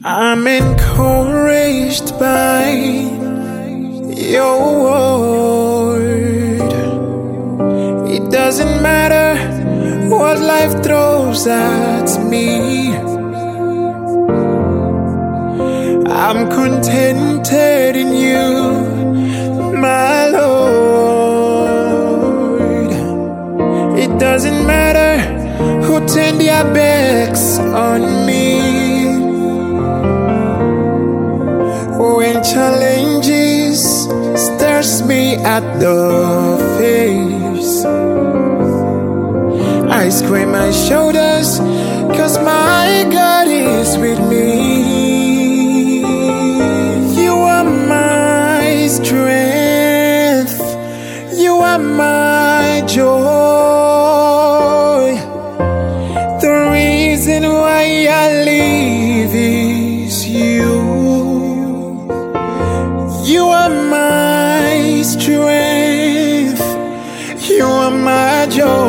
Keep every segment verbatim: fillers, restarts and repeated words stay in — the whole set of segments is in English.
I'm encouraged by your word. It doesn't matter what life throws at me. I'm contented in you, my Lord. It doesn't matter who turned their backs on me. When challenges stares me at the face, I square my shoulders, 'cause my God is with me. You are my strength, you are my joy. The reason why I live is you. You are my strength, you are my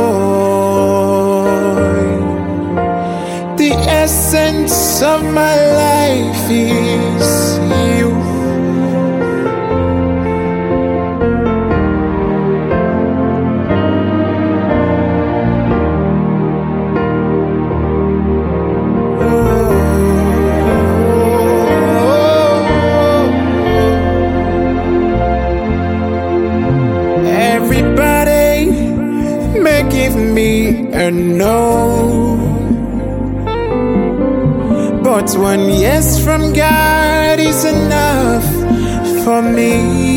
joy. The essence of my life is you. Give me a no, but one yes from God is enough for me.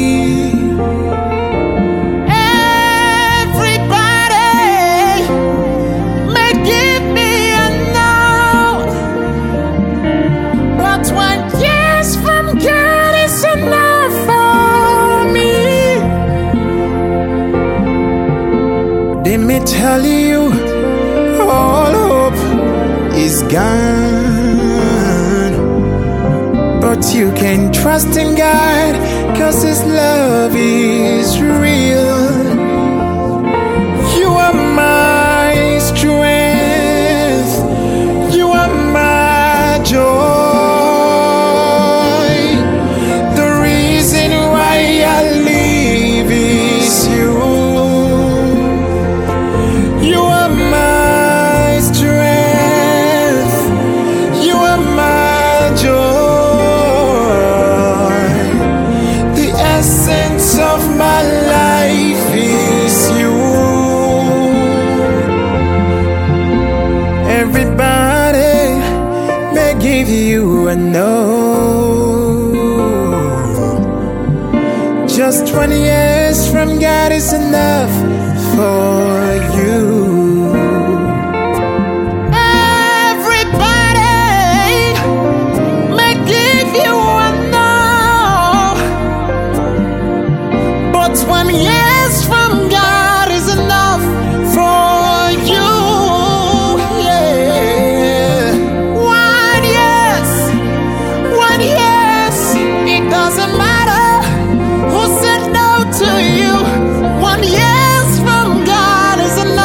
Everybody may give me a no, but one yes from God is enough for me. They may tell you all hope is gone, but you can trust in God, 'cause His love is real. You are my strength, you are my joy. The reason why I live is you. You are my strength, you are my joy. The essence of my life is you. Everybody may give you a no, just one yes from God is enough for you. Everybody may give you a no, but one yes from God is enough for you. Yeah, one yes, one yes. It doesn't matter who said no to you. One yes from God is enough.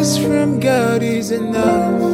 grace from God is enough.